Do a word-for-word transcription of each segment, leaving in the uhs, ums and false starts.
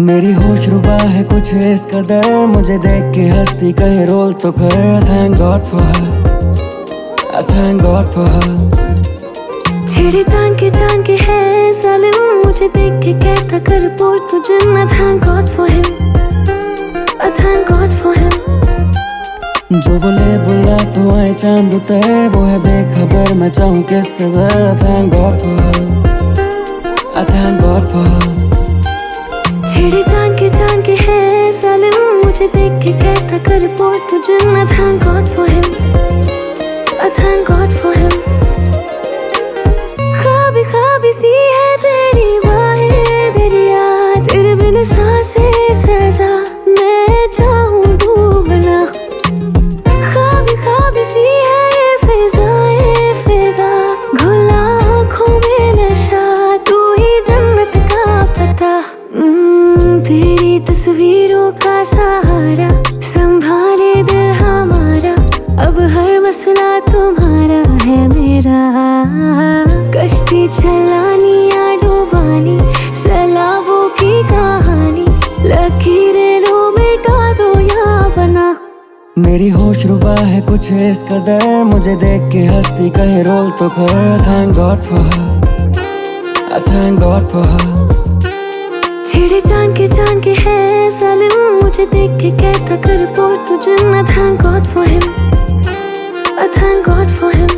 मेरी होश रुबा है कुछ इस कदर, मुझे देख के हंसती कहीं रोल तो कर। Thank God for her, I thank God for her। छेड़ी जान के जान के है जालिम, मुझे देख के कहता कर बोल तुझे। I thank God for him, I thank God for him। जो बोले बुला तो आए चांद उतर, वो है बेखबर मैं चाहूँ किस कदर। I thank God for her, I thank God for her। छेड़ी जान के जान के है जालिम, मुझे देख के कहता कर बोल तुझे। I thank God for him, I thank God for him। ख्वाबी ख्वाबी सी है तेरी बाहें दरिया, तेरे बिन सांसें सजा मैं चाहूँ डूबना। ख्वाबी ख्वाबी सी है ये फिजाएं फिजा, घुला आँखों में नशा, तू ही जन्नत का पता। तेरी तस्वीरों का सहारा संभाले दिल हमारा, अब हर मसला तुम्हारा है मेरा। कश्ती चलानी या डुबानी, सैलाबों की कहानी, लकीरें लो मिटा दो या बना। मेरी होश रुबा है कुछ इस कदर, मुझे देख के हंसती कहीं रोल तो कर। Thank God for her, I thank God for her। छेड़ी जान के जान के है जालिम, मुझे देख के कहता कर बोल तुझे। I thank God for him, I thank God for him।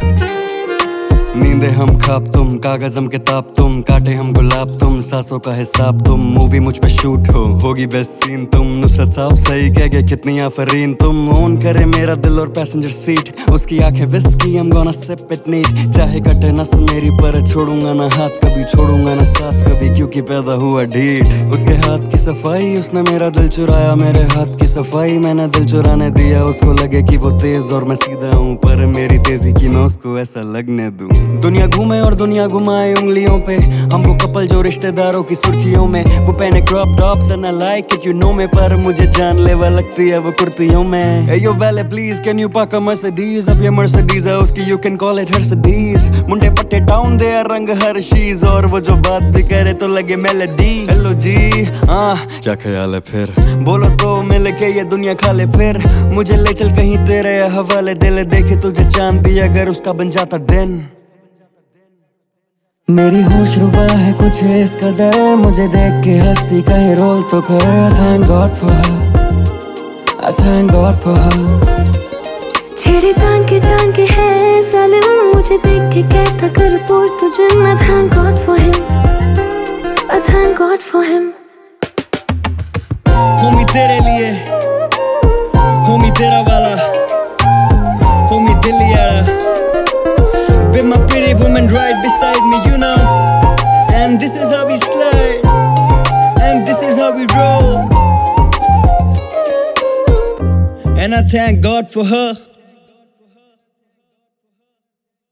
नींदे हम ख्वाब तुम, कागज हम किताब तुम, काटे हम गुलाब तुम, सांसों का हिसाब तुम। मूवी मुझ पे शूट हो होगी बेस्ट सीन तुम, नुसरत साहब सही कह गए कितनी आफरीन तुम। ओन करे मेरा दिल और पैसेंजर सीट, उसकी आंखें whisky I'm gonna sip it neat। चाहे कटे नस मेरी पर छोड़ूंगा ना हाथ कभी, छोड़ूंगा ना साथ कभी, क्योंकि पैदा हुआ ढीठ। उसके हाथ की सफाई उसने मेरा दिल चुराया, मेरे हाथ की सफाई मैंने दिल चुराने दिया। उसको लगे कि वो तेज और मैं सीधा हूँ, पर मेरी तेजी की मैं उसको ऐसा लगने दूं। दुनिया घूमे और दुनिया घुमाए उंगलियों पे, हम वो कपल जो रिश्तेदारों की सुर्खियों में। वो पहने crop tops and I like it you know में, पर मुझे जानलेवा लगती है वो कुर्तियों में। Hey yo valet please can you park a Mercedes, अब ये Mercedes है उसकी you can call it Mercedes। मुंडे पट्टे डाउन दे रंग हर चीज, और वो जो बात भी करे तो लगे मेलोडी। हेलो जी हाँ क्या ख्याल है फिर, बोलो तो मिल के ये दुनिया खा ले फिर। मुझे ले चल कहीं तेरे हवाले, दिल देखे तुझे चांद भी अगर उसका बन जाता दिन। मेरी होश रुबा है कुछ इस कदर, मुझे देख के हंसती कहीं रोल तो कर। Thank God for her, I thank God for her। छेड़ी जान के जान के है जालिम, मुझे देख के कहता कर बोल तुझे। I thank God for him, I thank God for him। Homi तेरे लिए, होमी तेरा वाला, होमी दिल्ली आला। With my pretty woman right beside me, you know, and this is how we slide, and this is how we roll, and I thank God for her।